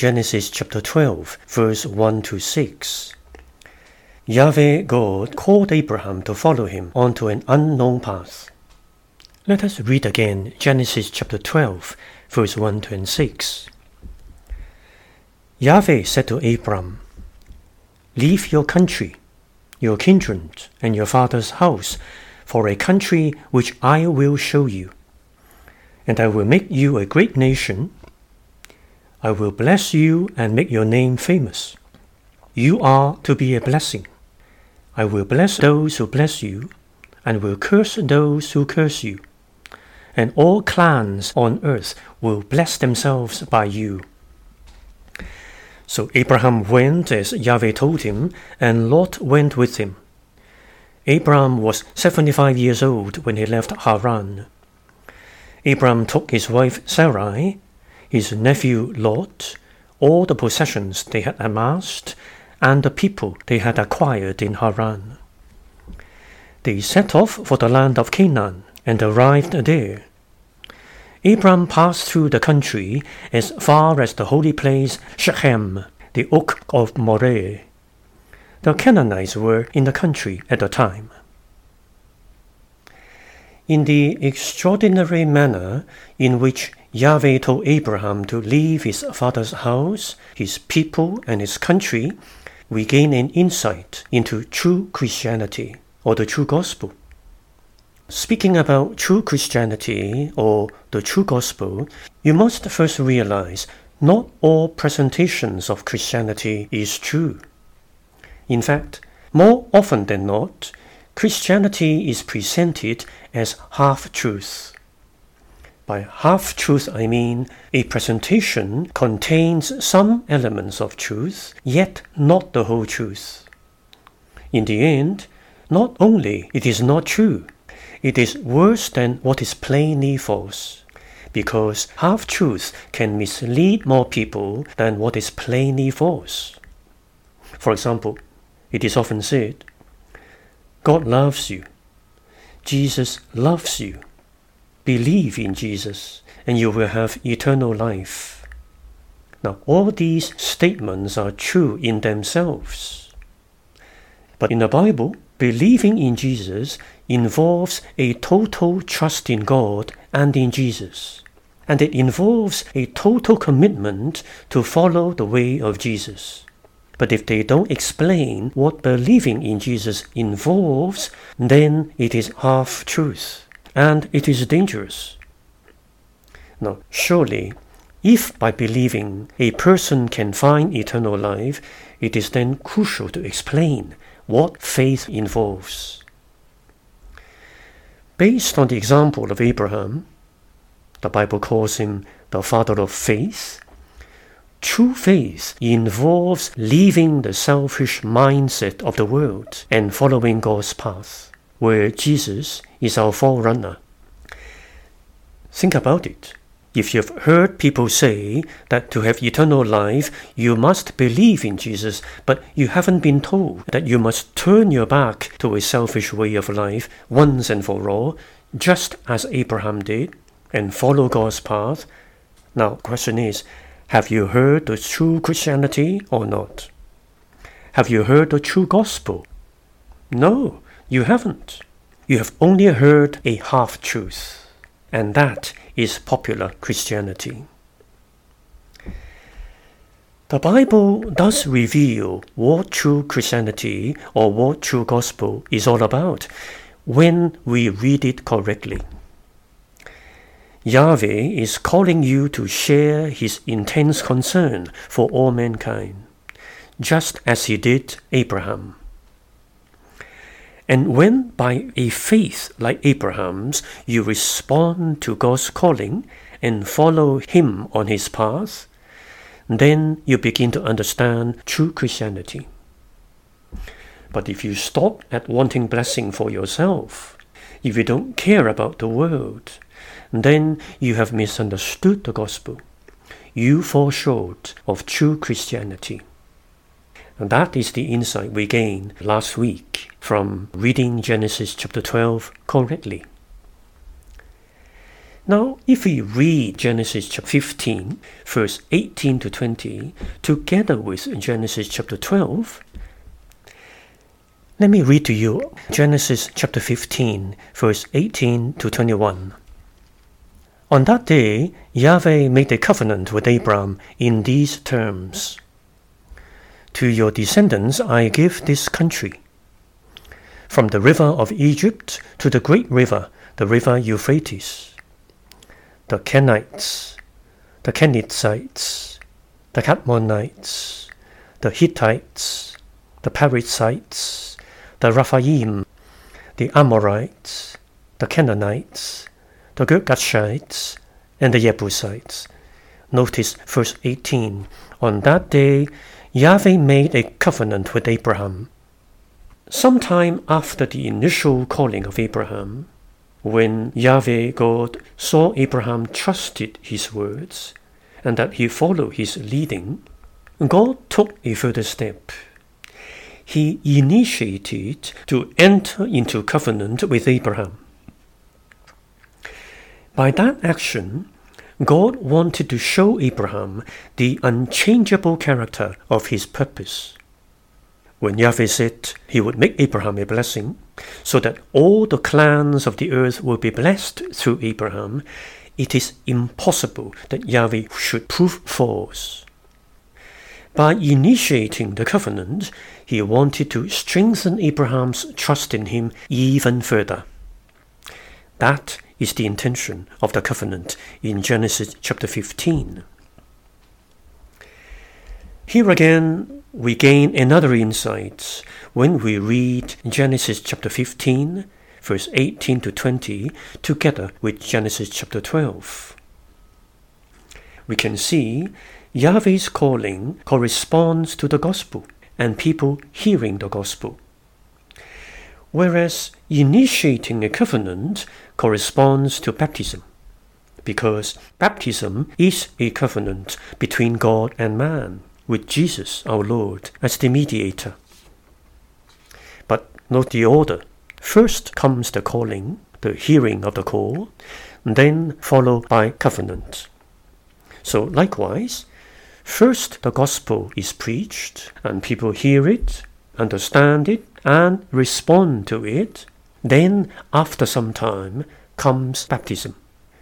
Genesis chapter 12, verse 1 to 6. Yahweh God called Abraham to follow him onto an unknown path. Let us read again Genesis chapter 12, verse 1 to 6. Yahweh said to Abram, "Leave your country, your kindred, and your father's house, for a country which I will show you. And I will make you a great nation. I will bless you and make your name famous. You are to be a blessing. I will bless those who bless you, and will curse those who curse you. And all clans on earth will bless themselves by you." So Abraham went as Yahweh told him, and Lot went with him. Abraham was 75 years old when he left Haran. Abraham took his wife Sarai, his nephew Lot, all the possessions they had amassed, and the people they had acquired in Haran. They set off for the land of Canaan and arrived there. Abraham passed through the country as far as the holy place Shechem, the oak of Moreh. The Canaanites were in the country at the time. In the extraordinary manner in which Yahweh told Abraham to leave his father's house, his people, and his country, we gain an insight into true Christianity, or the true gospel. Speaking about true Christianity, or the true gospel, you must first realize not all presentations of Christianity is true. In fact, more often than not, Christianity is presented as half-truth. By half-truth, I mean a presentation contains some elements of truth, yet not the whole truth. In the end, not only it is not true, it is worse than what is plainly false, because half-truth can mislead more people than what is plainly false. For example, it is often said, "God loves you. Jesus loves you. Believe in Jesus, and you will have eternal life." Now, all these statements are true in themselves. But in the Bible, believing in Jesus involves a total trust in God and in Jesus. And it involves a total commitment to follow the way of Jesus. But if they don't explain what believing in Jesus involves, then it is half-truth, and it is dangerous. Now, surely, if by believing a person can find eternal life, it is then crucial to explain what faith involves. Based on the example of Abraham, the Bible calls him the father of faith. True faith involves leaving the selfish mindset of the world and following God's path, where Jesus is our forerunner. Think about it. If you've heard people say that to have eternal life, you must believe in Jesus, but you haven't been told that you must turn your back to a selfish way of life once and for all, just as Abraham did, and follow God's path. Now, the question is, have you heard the true Christianity or not? Have you heard the true gospel? No, you haven't. You have only heard a half-truth, and that is popular Christianity. The Bible does reveal what true Christianity or what true gospel is all about when we read it correctly. Yahweh is calling you to share his intense concern for all mankind, just as he did Abraham. And when by a faith like Abraham's you respond to God's calling and follow him on his path, then you begin to understand true Christianity. But if you stop at wanting blessing for yourself, if you don't care about the world, then you have misunderstood the gospel. You fall short of true Christianity. And that is the insight we gained last week from reading Genesis chapter 12 correctly. Now, if we read Genesis chapter 15, verse 18 to 20, together with Genesis chapter 12, let me read to you Genesis chapter 15, verse 18 to 21. On that day, Yahweh made a covenant with Abram in these terms. To your descendants I give this country, from the river of Egypt to the great river, the river Euphrates, the Kenites, the Kenizzites, the Kadmonites, the Hittites, the Perizzites, the Rephaim, the Amorites, the Canaanites, the Girgashites, and the Jebusites. Notice verse 18. On that day, Yahweh made a covenant with Abraham. Sometime after the initial calling of Abraham, when Yahweh God saw Abraham trusted his words and that he followed his leading, God took a further step. He initiated to enter into covenant with Abraham. By that action, God wanted to show Abraham the unchangeable character of his purpose. When Yahweh said he would make Abraham a blessing, so that all the clans of the earth will be blessed through Abraham, it is impossible that Yahweh should prove false. By initiating the covenant, he wanted to strengthen Abraham's trust in him even further. That is the intention of the covenant in Genesis chapter 15. Here again, we gain another insight when we read Genesis chapter 15, verse 18 to 20, together with Genesis chapter 12. We can see Yahweh's calling corresponds to the gospel and people hearing the gospel, whereas initiating a covenant corresponds to baptism, because baptism is a covenant between God and man, with Jesus our Lord as the mediator. But note the order. First comes the calling, the hearing of the call, then followed by covenant. So likewise, first the gospel is preached, and people hear it, understand it, and respond to it. Then, after some time, comes baptism.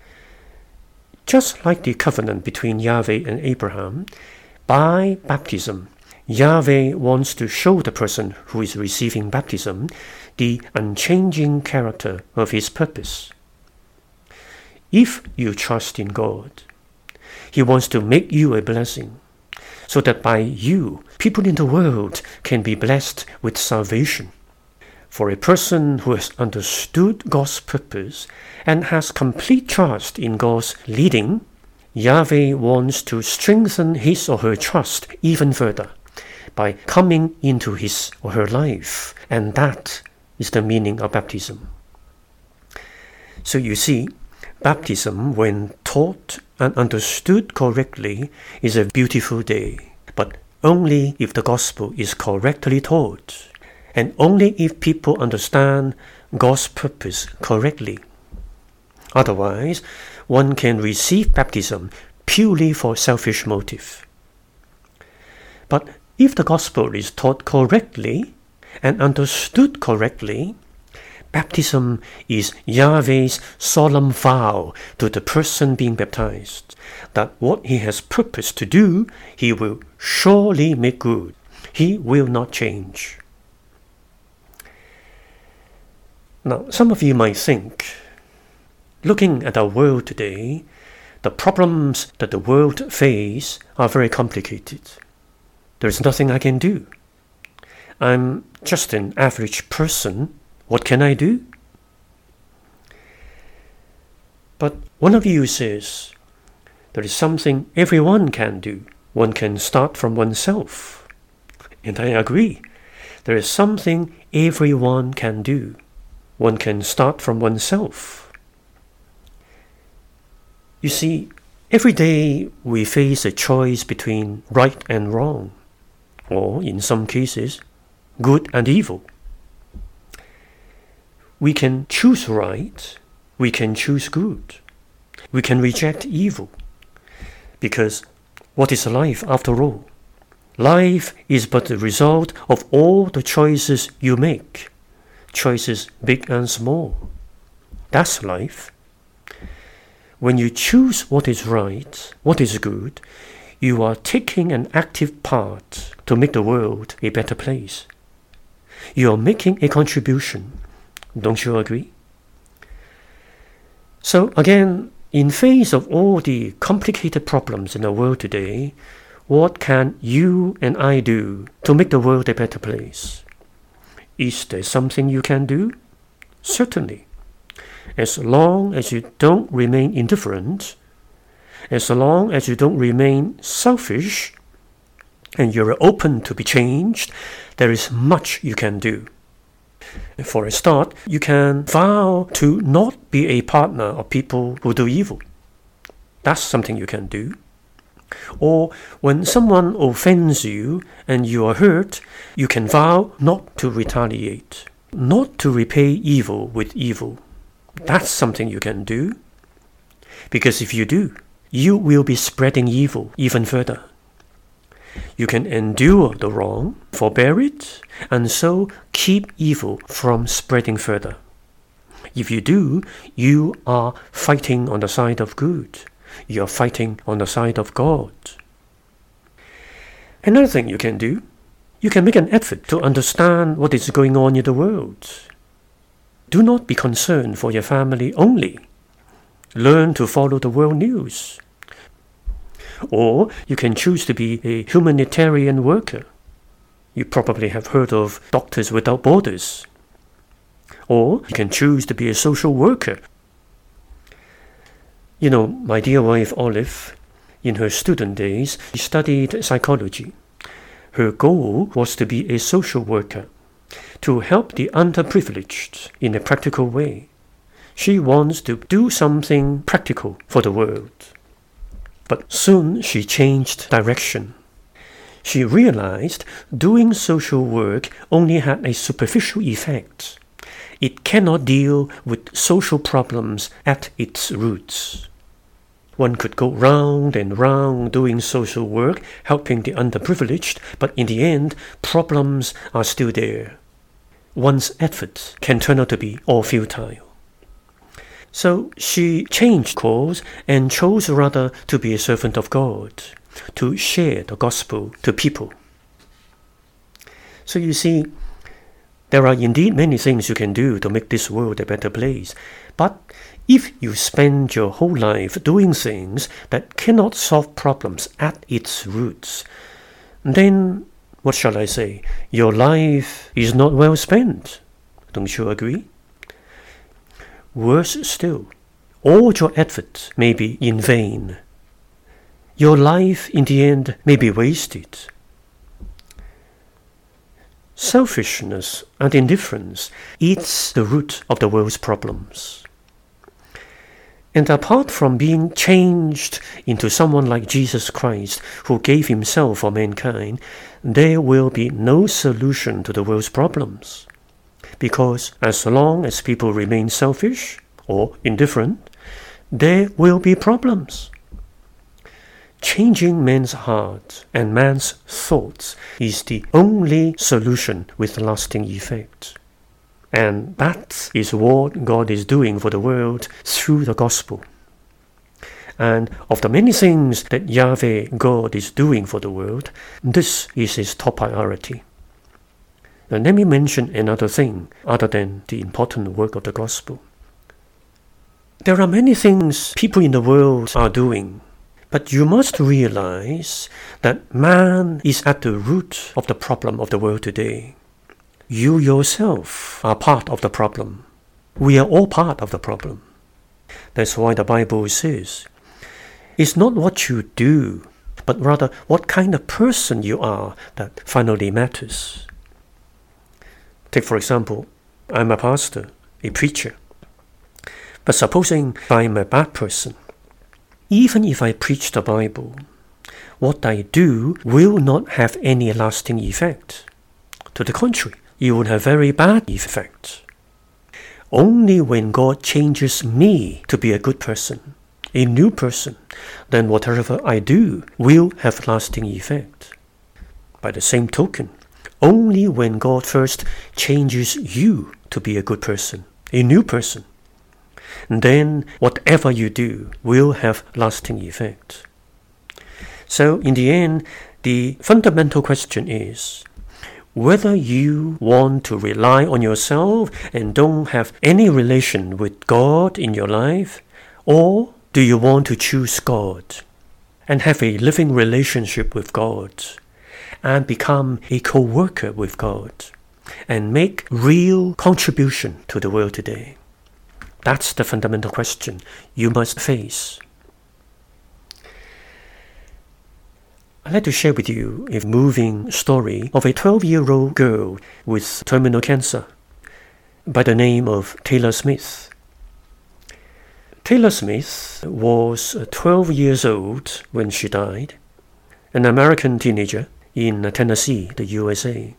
Just like the covenant between Yahweh and Abraham, by baptism, Yahweh wants to show the person who is receiving baptism the unchanging character of his purpose. If you trust in God, he wants to make you a blessing, so that by you, people in the world can be blessed with salvation. For a person who has understood God's purpose and has complete trust in God's leading, Yahweh wants to strengthen his or her trust even further by coming into his or her life, and that is the meaning of baptism. So you see, baptism, when taught and understood correctly, is a beautiful day, but only if the gospel is correctly taught, and only if people understand God's purpose correctly. Otherwise, one can receive baptism purely for selfish motive. But if the gospel is taught correctly and understood correctly, baptism is Yahweh's solemn vow to the person being baptized, that what he has purposed to do, he will surely make good. He will not change. Now, some of you might think, looking at our world today, the problems that the world faces are very complicated. There's nothing I can do. I'm just an average person. What can I do? But one of you says, there is something everyone can do. One can start from oneself. And I agree. There is something everyone can do. One can start from oneself. You see, every day we face a choice between right and wrong, or in some cases, good and evil. We can choose right, we can choose good. We can reject evil. Because what is life after all? Life is but the result of all the choices you make. Choices big and small. That's life. When you choose what is right, what is good, you are taking an active part to make the world a better place. You are making a contribution. Don't you agree? So again, in face of all the complicated problems in the world today, what can you and I do to make the world a better place? Is there something you can do? Certainly. As long as you don't remain indifferent, as long as you don't remain selfish, and you're open to be changed, there is much you can do. For a start, you can vow to not be a partner of people who do evil. That's something you can do. Or when someone offends you and you are hurt, you can vow not to retaliate, not to repay evil with evil. That's something you can do. Because if you do, you will be spreading evil even further. You can endure the wrong, forbear it, and so keep evil from spreading further. If you do, you are fighting on the side of good. You are fighting on the side of God. Another thing you can do, you can make an effort to understand what is going on in the world. Do not be concerned for your family only. Learn to follow the world news. Or you can choose to be a humanitarian worker. You probably have heard of Doctors Without Borders. Or you can choose to be a social worker. You know, my dear wife Olive, in her student days, she studied psychology. Her goal was to be a social worker, to help the underprivileged in a practical way. She wants to do something practical for the world. But soon she changed direction. She realized doing social work only had a superficial effect. It cannot deal with social problems at its roots. One could go round and round doing social work, helping the underprivileged, but in the end, problems are still there. One's efforts can turn out to be all futile. So she changed course and chose rather to be a servant of God, to share the gospel to people. So you see, there are indeed many things you can do to make this world a better place. But if you spend your whole life doing things that cannot solve problems at its roots, then, what shall I say, your life is not well spent. Don't you agree? Worse still, all your efforts may be in vain. Your life in the end may be wasted. Selfishness and indifference eats the root of the world's problems. And apart from being changed into someone like Jesus Christ, who gave himself for mankind, there will be no solution to the world's problems. Because as long as people remain selfish or indifferent, there will be problems. Changing man's heart and man's thoughts is the only solution with lasting effect. And that is what God is doing for the world through the gospel. And of the many things that Yahweh God is doing for the world, this is his top priority. Now let me mention another thing other than the important work of the gospel. There are many things people in the world are doing, but you must realize that man is at the root of the problem of the world today. You yourself are part of the problem. We are all part of the problem. That's why the Bible says, it's not what you do, but rather what kind of person you are that finally matters. Take for example, I'm a pastor, a preacher. But supposing I'm a bad person, even if I preach the Bible, what I do will not have any lasting effect. To the contrary, it will have very bad effect. Only when God changes me to be a good person, a new person, then whatever I do will have lasting effect. By the same token, only when God first changes you to be a good person, a new person, then whatever you do will have lasting effect. So in the end, the fundamental question is whether you want to rely on yourself and don't have any relation with God in your life, or do you want to choose God and have a living relationship with God and become a co-worker with God and make real contribution to the world today? That's the fundamental question you must face. I'd like to share with you a moving story of a 12-year-old girl with terminal cancer by the name of Taylor Smith. Taylor Smith was 12 years old when she died, an American teenager in Tennessee, the USA.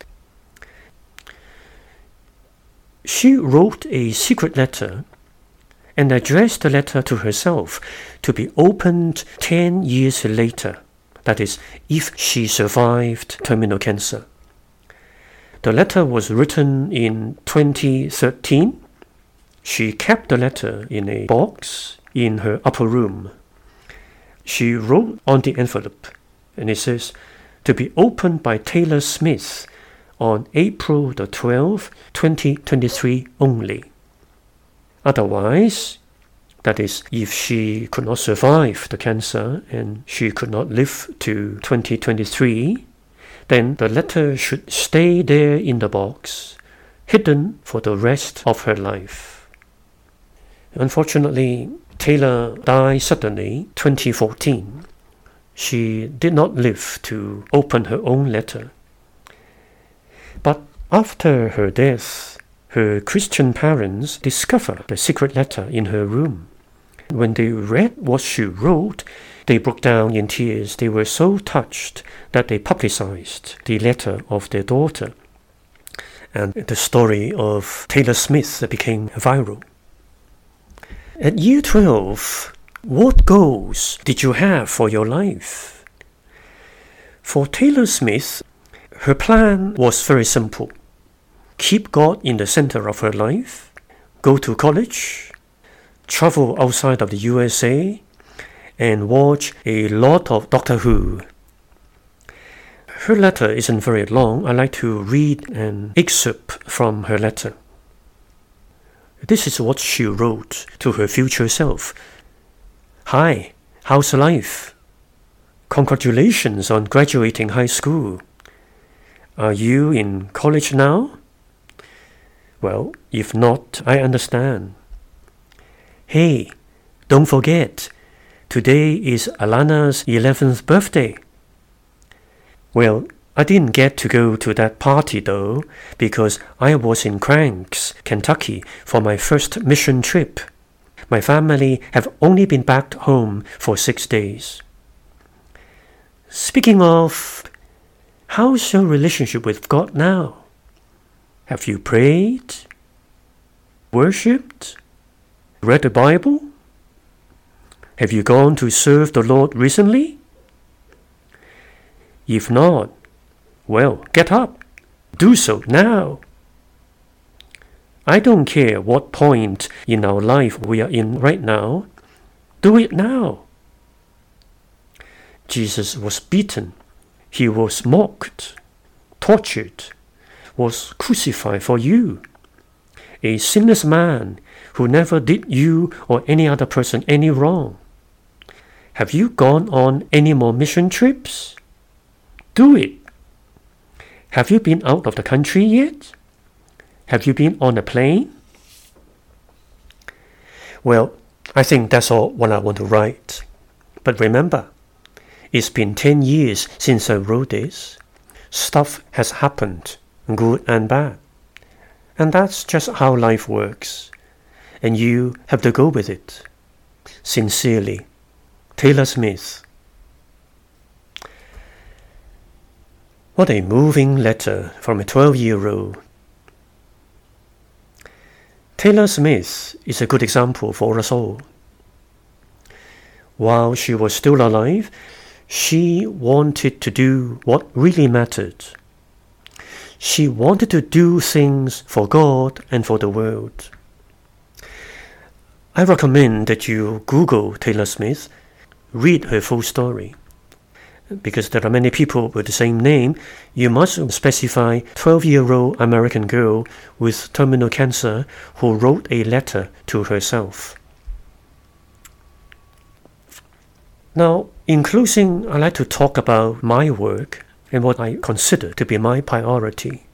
She wrote a secret letter and addressed the letter to herself to be opened 10 years later. That is, if she survived terminal cancer. The letter was written in 2013. She kept the letter in a box in her upper room. She wrote on the envelope, and it says, to be opened by Taylor Smith on April the 12th, 2023 only. Otherwise, that is, if she could not survive the cancer and she could not live to 2023, then the letter should stay there in the box, hidden for the rest of her life. Unfortunately, Taylor died suddenly 2014. She did not live to open her own letter. But after her death, her Christian parents discovered the secret letter in her room. When they read what she wrote, they broke down in tears. They were so touched that they publicized the letter of their daughter. And the story of Taylor Smith became viral. At year 12, what goals did you have for your life? For Taylor Smith, her plan was very simple. Keep God in the center of her life, go to college, travel outside of the USA, and watch a lot of Doctor Who. Her letter isn't very long. I like to read an excerpt from her letter. This is what she wrote to her future self. Hi, how's life? Congratulations on graduating high school. Are you in college now? Well, if not, I understand. Hey, don't forget, today is Alana's 11th birthday. Well, I didn't get to go to that party though, because I was in Cranks, Kentucky for my first mission trip. My family have only been back home for 6 days. Speaking of, how's your relationship with God now? Have you prayed? Worshipped? Read the Bible? Have you gone to serve the Lord recently? If not, well, get up. Do so now. I don't care what point in our life we are in right now. Do it now. Jesus was beaten. He was mocked, tortured, was crucified for you. A sinless man who never did you or any other person any wrong. Have you gone on any more mission trips? Do it. Have you been out of the country yet? Have you been on a plane? Well, I think that's all what I want to write. But remember, it's been 10 years since I wrote this. Stuff has happened, good and bad. And that's just how life works. And you have to go with it. Sincerely, Taylor Smith. What a moving letter from a 12-year-old. Taylor Smith is a good example for us all. While she was still alive, she wanted to do what really mattered. She wanted to do things for God and for the world. I recommend that you Google Taylor Smith, read her full story. Because there are many people with the same name, you must specify 12-year-old American girl with terminal cancer who wrote a letter to herself. Now, in closing, I'd like to talk about my work and what I consider to be my priority.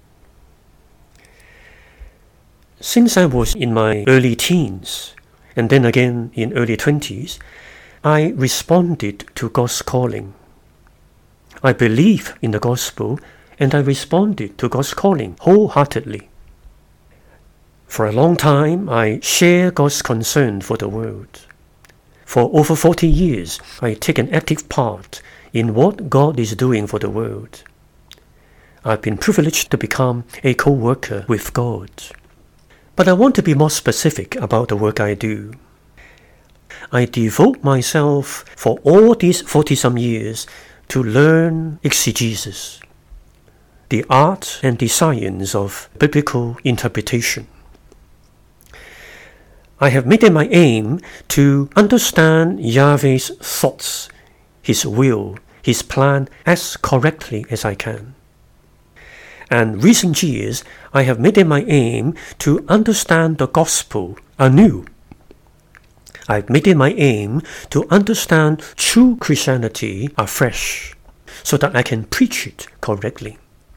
Since I was in my early teens, and then again in early 20s, I responded to God's calling. I believe in the gospel, and I responded to God's calling wholeheartedly. For a long time, I share God's concern for the world. For over 40 years, I take an active part in what God is doing for the world. I've been privileged to become a co-worker with God. But I want to be more specific about the work I do. I devote myself for all these 40-some years to learn exegesis, the art and the science of biblical interpretation. I have made it my aim to understand Yahweh's thoughts, His will, His plan as correctly as I can. And recent years, I have made it my aim to understand the gospel anew. I've made it my aim to understand true Christianity afresh, so that I can preach it correctly.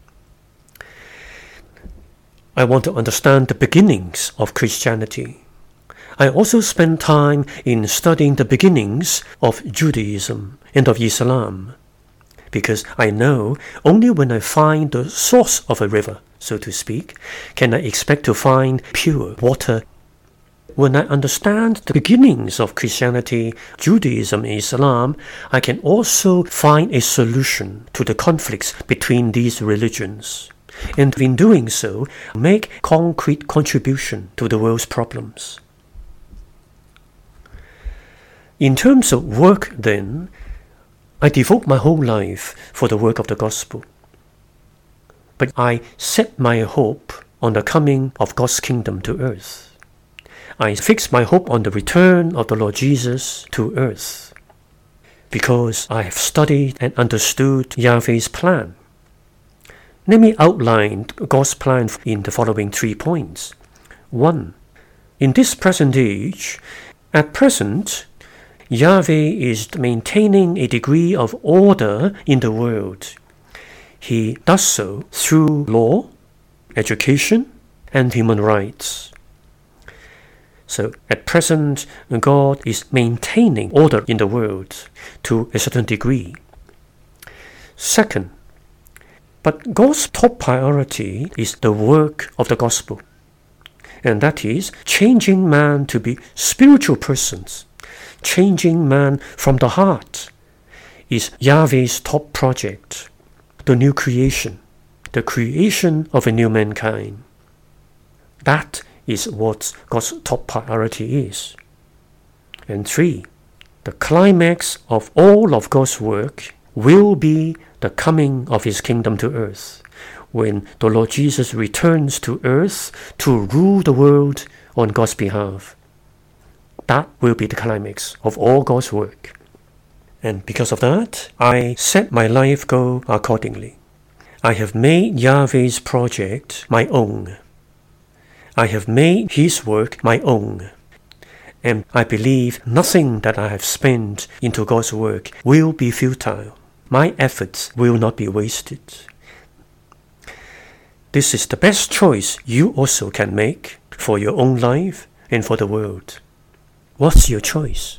I want to understand the beginnings of Christianity. I also spend time in studying the beginnings of Judaism and of Islam, because I know only when I find the source of a river, so to speak, can I expect to find pure water. When I understand the beginnings of Christianity, Judaism, and Islam, I can also find a solution to the conflicts between these religions, and in doing so, make concrete contribution to the world's problems. In terms of work, then, I devote my whole life for the work of the gospel. But I set my hope on the coming of God's kingdom to earth. I fix my hope on the return of the Lord Jesus to earth, because I have studied and understood Yahweh's plan. Let me outline God's plan in the following 3 points. 1. In this present age, at present, Yahweh is maintaining a degree of order in the world. He does so through law, education, and human rights. So at present, God is maintaining order in the world to a certain degree. Second, but God's top priority is the work of the gospel, and that is changing man to be spiritual persons. Changing man from the heart is Yahweh's top project, the new creation, the creation of a new mankind. That is what God's top priority is. And 3, the climax of all of God's work will be the coming of His kingdom to earth, when the Lord Jesus returns to earth to rule the world on God's behalf. That will be the climax of all God's work. And because of that, I set my life goal accordingly. I have made Yahweh's project my own. I have made His work my own. And I believe nothing that I have spent into God's work will be futile. My efforts will not be wasted. This is the best choice you also can make for your own life and for the world. What's your choice?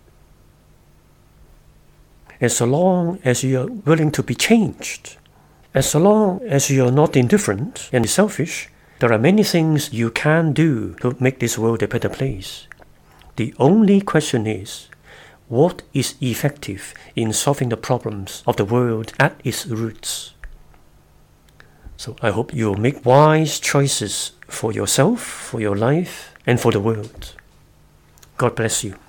As long as you are willing to be changed, as long as you are not indifferent and selfish, there are many things you can do to make this world a better place. The only question is, what is effective in solving the problems of the world at its roots? So I hope you will make wise choices for yourself, for your life, and for the world. God bless you.